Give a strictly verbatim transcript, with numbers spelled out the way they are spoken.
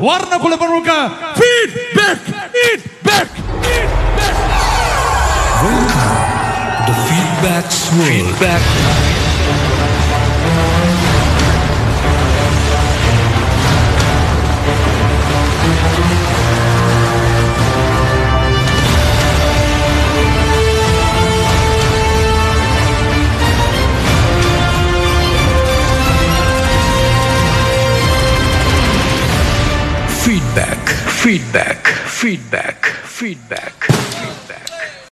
Warnakulla penuka feedback, feedback, feedback. Welcome to the Feedback's World. Feedback. Feedback, feedback, feedback, feedback.